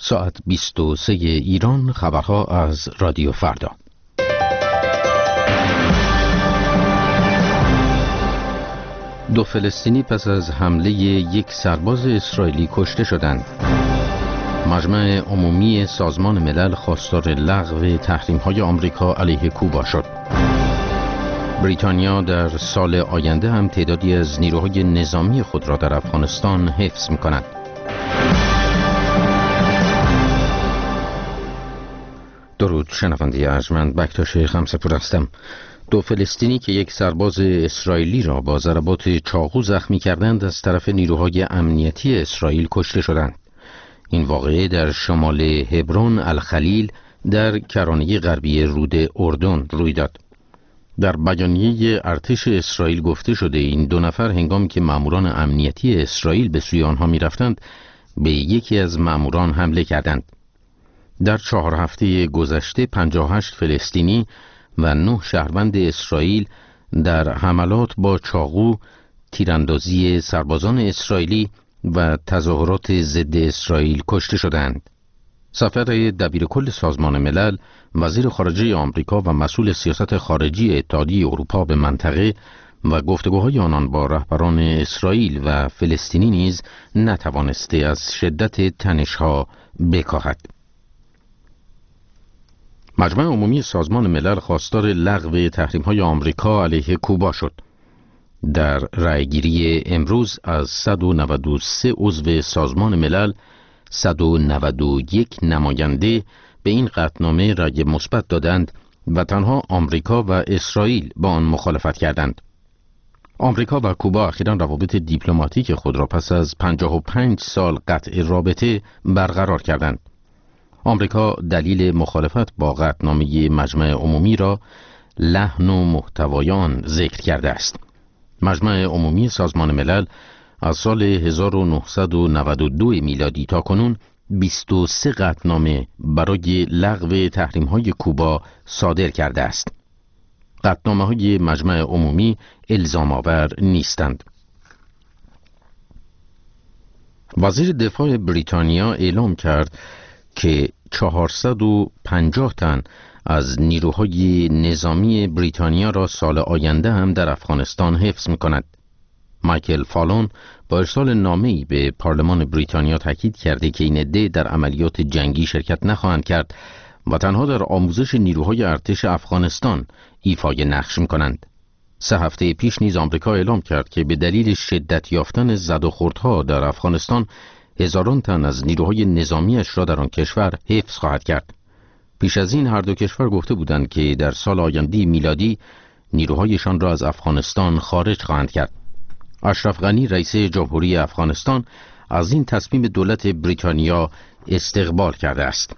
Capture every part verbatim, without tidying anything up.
ساعت بیست و سه ایران. خبرها از رادیو فردا. دو فلسطینی پس از حمله یک سرباز اسرائیلی کشته شدند. مجمع عمومی سازمان ملل خواستار لغو تحریم‌های آمریکا علیه کوبا شد. بریتانیا در سال آینده هم تعدادی از نیروهای نظامی خود را در افغانستان حفظ می‌کند. درود شنونده ارجمند، بکتاش خمسه‌پور هستم. دو فلسطینی که یک سرباز اسرائیلی را با ضربات چاقو زخمی کردند از طرف نیروهای امنیتی اسرائیل کشته شدند. این واقعه در شمال هبرون الخلیل در کرانه غربی رود اردن روی داد. در بیانیه ارتش اسرائیل گفته شده این دو نفر هنگامی که ماموران امنیتی اسرائیل به سوی آنها می‌رفتند به یکی از ماموران حمله کردند. در چهار هفته گذشته پنجاه و هشت فلسطینی و نه شهروند اسرائیل در حملات با چاقو، تیراندازی سربازان اسرائیلی و تظاهرات ضد اسرائیل کشته شدند. سفر دبیرکل سازمان ملل، وزیر خارجه آمریکا و مسئول سیاست خارجی اتحادیه اروپا به منطقه و گفتگوهای آنان با رهبران اسرائیل و فلسطینی نیز نتوانسته از شدت تنش‌ها بکاهد. مجمع عمومی سازمان ملل خواستار لغو تحریم‌های آمریکا علیه کوبا شد. در رأیگیری امروز از صد و نود و سه عضو سازمان ملل، صد و نود و یک نماینده به این قطعنامه رأی مثبت دادند و تنها آمریکا و اسرائیل با آن مخالفت کردند. آمریکا و کوبا اخیراً روابط دیپلماتیک خود را پس از پنجاه و پنج سال قطع رابطه برقرار کردند. آمریکا دلیل مخالفت با قطعنامه مجمع عمومی را لحن و محتوای آن ذکر کرده است. مجمع عمومی سازمان ملل از سال هزار و نهصد و نود و دو میلادی تا کنون بیست و سه قطعنامه برای لغو تحریم‌های کوبا صادر کرده است. قطعنامه‌های مجمع عمومی الزام آور نیستند. وزیر دفاع بریتانیا اعلام کرد که چهارصد و پنجاه تن از نیروهای نظامی بریتانیا را سال آینده هم در افغانستان حفظ می‌کند. مایکل فالون با ارسال نامه‌ای به پارلمان بریتانیا تاکید کرده که این عده در عملیات جنگی شرکت نخواهند کرد و تنها در آموزش نیروهای ارتش افغانستان ایفای نقش می‌کنند. سه هفته پیش نیز آمریکا اعلام کرد که به دلیل شدت یافتن زد و خوردها در افغانستان هزاران تن از نیروهای نظامیش را در آن کشور حفظ خواهد کرد. پیش از این هر دو کشور گفته بودند که در سال آینده میلادی نیروهایشان را از افغانستان خارج خواهند کرد. اشرف غنی رئیس جمهوری افغانستان از این تصمیم دولت بریتانیا استقبال کرده است.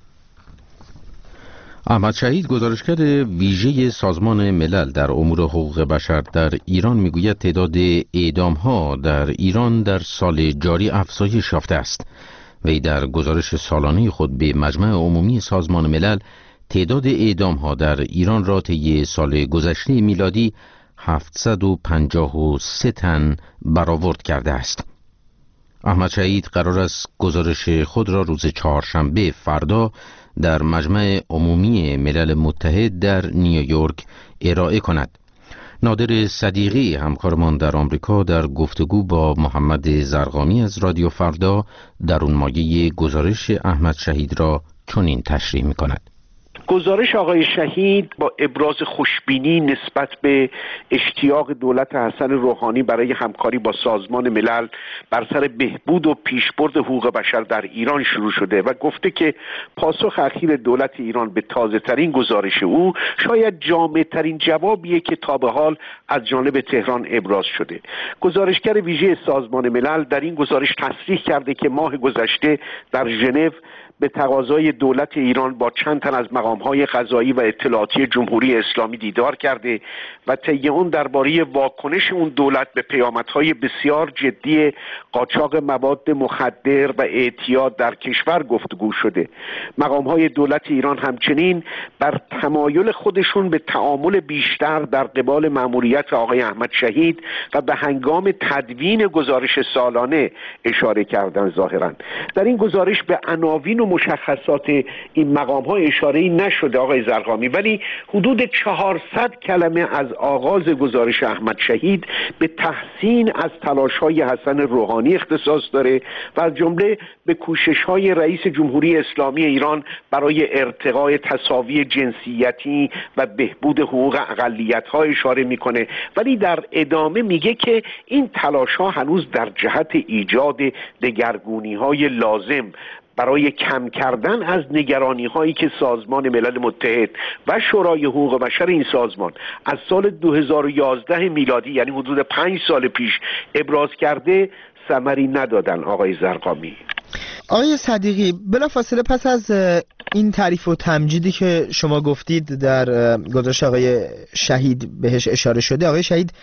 احمد شهید، گزارشگر ویژه سازمان ملل در امور حقوق بشر در ایران، میگوید تعداد اعدام‌ها در ایران در سال جاری افزایش یافته است. وی در گزارش سالانه خود به مجمع عمومی سازمان ملل تعداد اعدام‌ها در ایران را طی سال گذشته میلادی هفتصد و پنجاه و سه تن برآورد کرده است. احمد شهید قرار است گزارش خود را روز چهارشنبه فردا در مجمع عمومی ملل متحد در نیویورک ارائه کند. نادر صدیقی همکارمان در آمریکا در گفتگو با محمد زرقامی از رادیو فردا در اون مایه گزارش احمد شهید را چنین تشریح می‌کند. گزارش آقای شهید با ابراز خوشبینی نسبت به اشتیاق دولت حسن روحانی برای همکاری با سازمان ملل بر سر بهبود و پیشبرد حقوق بشر در ایران شروع شده و گفته که پاسخ اخیر دولت ایران به تازه ترین گزارش او شاید جامع ترین جوابیه که تا به حال از جانب تهران ابراز شده. گزارشگر ویژه سازمان ملل در این گزارش تصریح کرده که ماه گذشته در ژنو به تقاضای دولت ایران با چند تن از مقام‌های قضایی و اطلاعاتی جمهوری اسلامی دیدار کرده و طی اون درباره واکنش اون دولت به پیامدهای بسیار جدی قاچاق مواد مخدر و اعتیاد در کشور گفتگو شده. مقام‌های دولت ایران همچنین بر تمایل خودشون به تعامل بیشتر در قبال مأموریت آقای احمد شهید و به هنگام تدوین گزارش سالانه اشاره کردن. ظاهراً در این گزارش به عناوین و مشخصات این مقام‌ها اشاره‌ای نشده آقای زرقامی، ولی حدود چهارصد کلمه از آغاز گزارش احمد شهید به تحسین از تلاش‌های حسن روحانی اختصاص داره و از جمله به کوشش‌های رئیس جمهوری اسلامی ایران برای ارتقای تساوی جنسیتی و بهبود حقوق اقلیت‌ها اشاره می‌کنه، ولی در ادامه میگه که این تلاش‌ها هنوز در جهت ایجاد دگرگونی‌های لازم برای کم کردن از نگرانی‌هایی که سازمان ملل متحد و شورای حقوق بشر این سازمان از سال دو هزار و یازده میلادی یعنی حدود پنج سال پیش ابراز کرده ثمری ندادن. آقای زرقامی. آقای صدیقی، بلافاصله پس از این تعریف و تمجیدی که شما گفتید در گزارش آقای شهید بهش اشاره شده، آقای شهید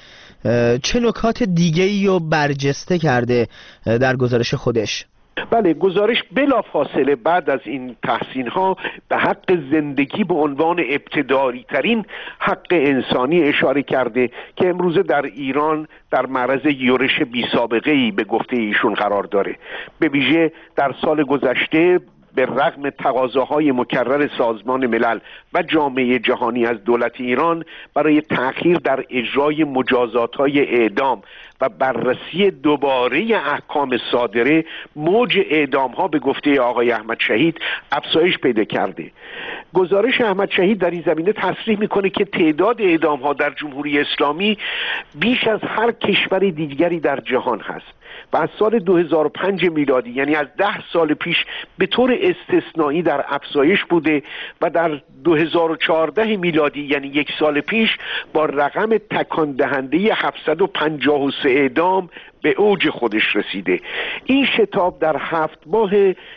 چه نکات دیگه‌ای رو برجسته کرده در گزارش خودش؟ بله، گزارش بلافاصله بعد از این تحسین ها به حق زندگی به عنوان ابتدایی ترین حق انسانی اشاره کرده که امروزه در ایران در معرض یورش بی سابقه ای به گفته ایشون قرار داره. به ویژه در سال گذشته به رغم تقاضاهای مکرر سازمان ملل و جامعه جهانی از دولت ایران برای تأخیر در اجرای مجازات‌های اعدام و بررسی دوباره احکام صادره، موج اعدام‌ها به گفته آقای احمد شهید افزایش پیدا کرده. گزارش احمد شهید در این زمینه تصریح میکنه که تعداد اعدام‌ها در جمهوری اسلامی بیش از هر کشور دیگری در جهان هست و از سال دو هزار و پنج میلادی یعنی از ده سال پیش به طور استثنایی در افزایش بوده و در دو هزار و چهارده میلادی یعنی یک سال پیش با رقم تکان دهنده هفتصد و پنجاه و سه اعدام به اوج خودش رسیده. این شتاب در هفت ماه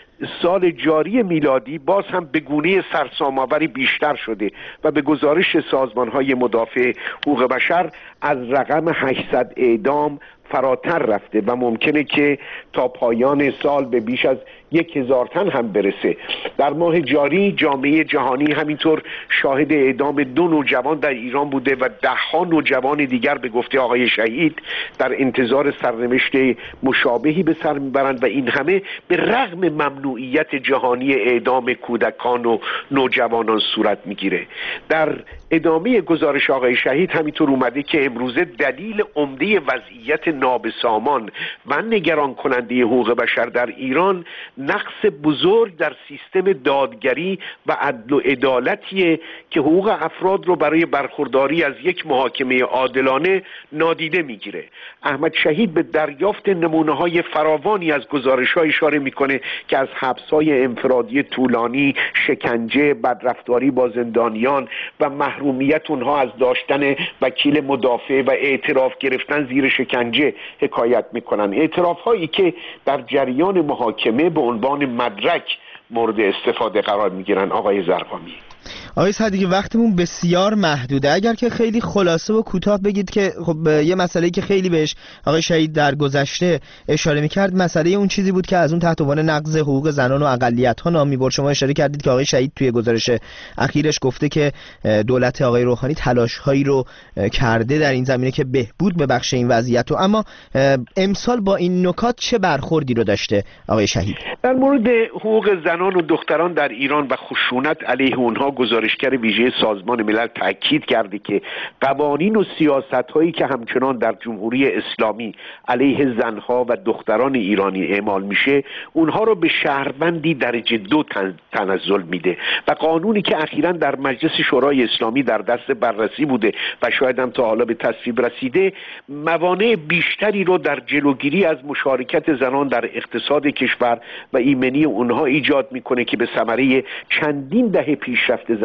سال جاری میلادی باز هم به گونه سرسام‌آوری بیشتر شده و به گزارش سازمان‌های مدافع حقوق بشر از رقم هشتصد اعدام فراتر رفته و ممکنه که تا پایان سال به بیش از یک هزار تن هم برسه. در ماه جاری جامعه جهانی همینطور شاهد اعدام دو نوجوان در ایران بوده و ده ها نوجوان دیگر به گفته آقای شهید در انتظار سرنوشت مشابهی به سر میبرند و این همه به رغم ممنوعیت جهانی اعدام کودکان و نوجوانان صورت میگیره. در ادامه گزارش آقای شهید همینطور اومده که امروزه دلیل عمده وضعیت نابسامان و نگران کننده حقوق بشر در ایران نقص بزرگ در سیستم دادگری و عدل و عدالتیه که حقوق افراد رو برای برخورداری از یک محاکمه عادلانه نادیده میگیره. احمد شهید به دریافت نمونه‌های فراوانی از گزارش‌ها اشاره میکنه که از حبس‌های انفرادی طولانی، شکنجه، بدرفتاری با زندانیان و محرومیت اونها از داشتن وکیل مدافع و اعتراف گرفتن زیر شکنجه حکایت میکنن. اعتراف‌هایی که در جریان محاکمه به عنوان مدرک مورد استفاده قرار میگیرن. آقای زرقامی. آقای صدیقی، وقتمون بسیار محدوده، اگر که خیلی خلاصه و کوتاه بگید که خب یه مسئله‌ای که خیلی بهش آقای شهید در گذشته اشاره می‌کرد مسئله اون چیزی بود که از اون تحت عنوان نقض حقوق زنان و اقلیت‌ها نام می‌برد. شما اشاره کردید که آقای شهید توی گزارش اخیرش گفته که دولت آقای روحانی تلاش‌هایی رو کرده در این زمینه که بهبود ببخشه این وضعیت رو، اما امسال با این نکات چه برخوردی رو داشته آقای شهید؟ در مورد حقوق زنان و دختران در ایران و خشونت علیه اونها گزارشگر ویژه سازمان ملل تاکید کرده که قوانین و سیاست‌هایی که همچنان در جمهوری اسلامی علیه زنها و دختران ایرانی اعمال میشه اونها رو به شهروندی درجه دو تنزل میده و قانونی که اخیراً در مجلس شورای اسلامی در دست بررسی بوده و شاید هم تا حالا به تصویب رسیده موانع بیشتری رو در جلوگیری از مشارکت زنان در اقتصاد کشور و ایمنی اونها ایجاد میکنه که به ثمره چندین دهه پیشرفت زن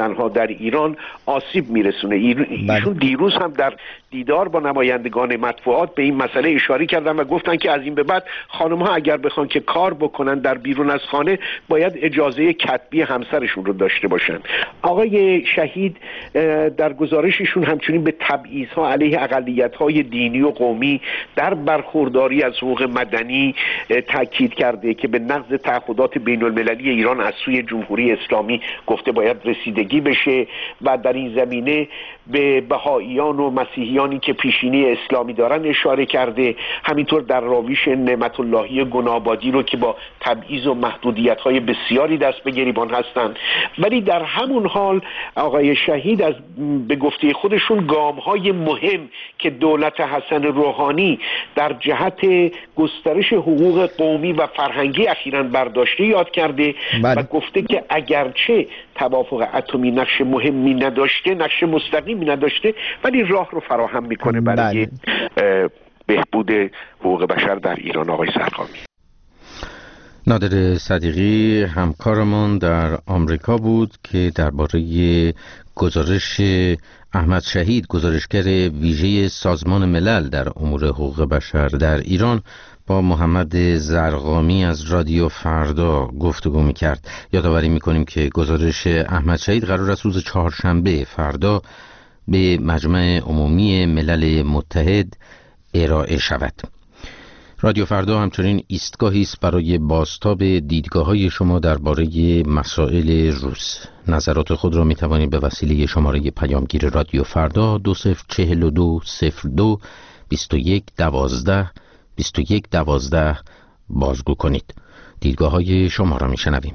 زنها در ایران آسیب میرسونه. ایشون دیروز هم در دیدار با نمایندگان مطبوعات به این مسئله اشاره کردن و گفتن که از این به بعد خانم‌ها اگر بخوان که کار بکنن در بیرون از خانه باید اجازه کتبی همسرشون رو داشته باشن. آقای شهید در گزارششون همچنین به تبعیض‌ها علیه اقلیت‌های دینی و قومی در برخورداری از حقوق مدنی تاکید کرده که به نقض تعهدات بین‌المللی ایران از سوی جمهوری اسلامی گفته باید رسیدگی بشه و در این زمینه به بهائیان و مسیحیانی که پیشینی اسلامی دارن اشاره کرده. همینطور در راویش نعمت اللهی گنابادی رو که با تبعیض و محدودیت‌های بسیاری دست به گریبان هستند، ولی در همون حال آقای شهید از به گفته خودشون گام‌های مهم که دولت حسن روحانی در جهت گسترش حقوق قومی و فرهنگی اخیراً برداشته یاد کرده بله. و گفته که اگرچه توافق اتمی نقش مهمی نداشته، نقش مستقیمی نداشته، ولی راه رو فراهم میکنه برای بله. بهبود حقوق بشر در ایران. آقای سرقامی. نادر صدیقی همکارمان در آمریکا بود که درباره گزارش احمد شهید، گزارشگر ویژه سازمان ملل در امور حقوق بشر در ایران، با محمد زرقامی از رادیو فردا گفتگو می‌کرد. یادآوری می‌کنیم که گزارش احمد شهید قرار است روز چهارشنبه فردا به مجمع عمومی ملل متحد ارائه شود. رادیو فردا همچنین ایستگاهی است برای بازتاب دیدگاه‌های شما درباره مسائل روز. نظرات خود را می‌توانید به وسیله شماره پیامگیر رادیو فردا دو صفر چهل و دو صفر دو بیست و یک دوازده بیست و یک دوازده بازگو کنید. دیدگاه‌های شما را می‌شنویم.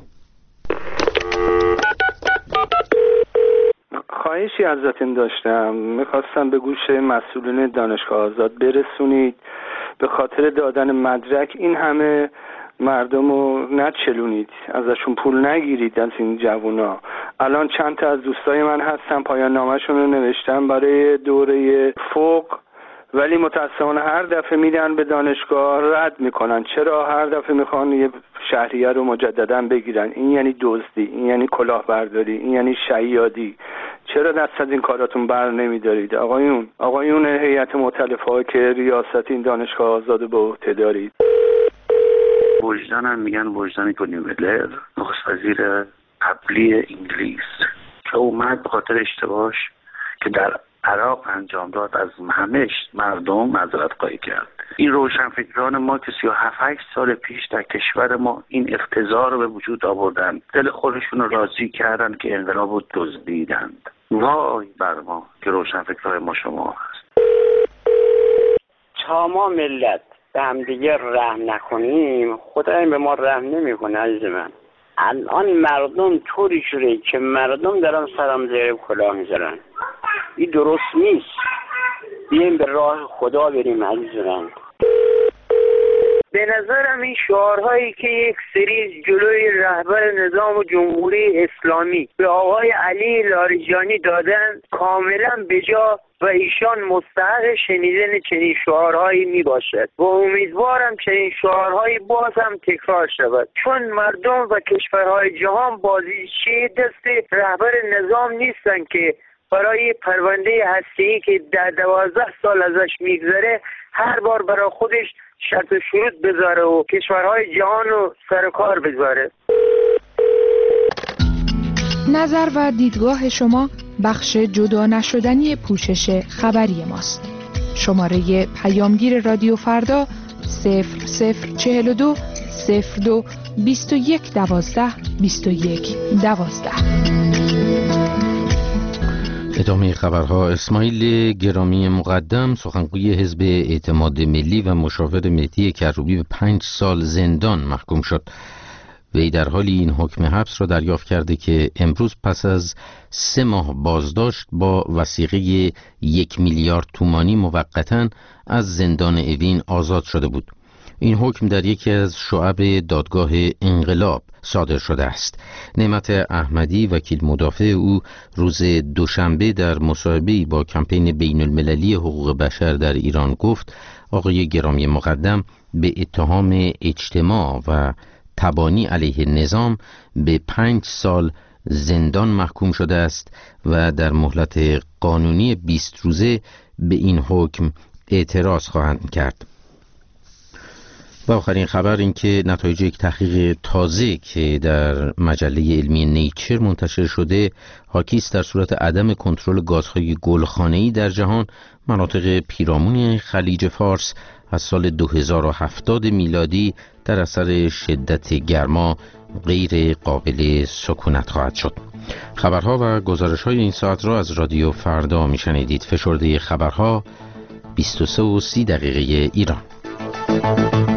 خواهشی ازتون داشتم، میخواستم به گوش مسئولین دانشگاه آزاد برسونید به خاطر دادن مدرک این همه مردم رو نچلونید، ازشون پول نگیرید از این جوونا. الان چند تا از دوستای من هستن پایان نامه‌شون رو نوشتن برای دوره فوق، ولی متاسفانه هر دفعه میدن به دانشگاه رد میکنن. چرا هر دفعه میخوان یه شهریه رو مجددا بگیرن؟ این یعنی دزدی، این یعنی کلاهبرداری، این یعنی شیادی. چرا دست از این کاراتون بر نمیدارید آقایون؟ آقایون هیئت مؤتلفه که ریاست این دانشگاه آزاد به عهده دارید. وجدانم میگن وجدانی کنی ولر، نخست وزیر قبلی انگلیس که اومد به خاطر اشتباهش که در عراق انجام داد از همه مردم معذرت خواهی کرد. این روشنفکران ما که سی و هفت هشت سال پیش در کشور ما این اقتضا رو به وجود آوردن، دل خودشون رو راضی کردن که انقلاب رو دزدیدند. وای بر ما که روشنفکران ما شما هست. تا ما ملت به هم دیگه رحم نکنیم، خدای به ما رحم نمیکنه. عزیز من، الان مردم طوری شده که مردم دارن سرم زیر کلاه میذارن. این درست نیست. بیایم به راه خدا بریم عزیز من. به نظرم این شعارهایی که یک سری جلوی رهبر نظام جمهوری اسلامی به آقای علی لاریجانی دادن کاملا بجا و ایشان مستحق شنیدن چنین شعارهایی می باشد و امیدوارم چنین شعارهایی باز هم تکرار شود، چون مردم و کشورهای جهان بازیچه دست رهبر نظام نیستن که برای پرونده هسته‌ای که در دوازده سال ازش میگذره هر بار برای خودش شرط و شروط بذاره و کشورهای جهان رو سر کار بذاره. نظر و دیدگاه شما بخش جدا نشدنی پوشش خبری ماست. شماره پیامگیر رادیو فردا صفر صفر چهل و دو صفر دو بیست و یک دوازده بیست و یک دوازده. ادامه خبرها. اسماعیل گرامی مقدم، سخنگوی حزب اعتماد ملی و مشاور مهدی کروبی، به پنج سال زندان محکوم شد. وی در حالی این حکم حبس را دریافت کرده که امروز پس از سه ماه بازداشت با وثیقه یک میلیارد تومانی موقتاً از زندان اوین آزاد شده بود. این حکم در یکی از شعب دادگاه انقلاب صادر شده است. نعمت احمدی، وکیل مدافع او، روز دوشنبه در مصاحبه‌ای با کمپین بین المللی حقوق بشر در ایران گفت آقای گرامی مقدم به اتهام اجتماع و تبانی علیه نظام به پنج سال زندان محکوم شده است و در مهلت قانونی بیست روزه به این حکم اعتراض خواهند کرد. و آخرین خبر این که نتایج یک تحقیق تازه که در مجله علمی نیچر منتشر شده حاکی است در صورت عدم کنترل گازهای گلخانه‌ای در جهان مناطق پیرامون خلیج فارس از سال دو هزار و هفتاد میلادی در اثر شدت گرما غیر قابل سکونت خواهد شد. خبرها و گزارش‌های این ساعت را از رادیو فردا میشنیدید. فشرده خبرها بیست و سه و سی دقیقه ایران.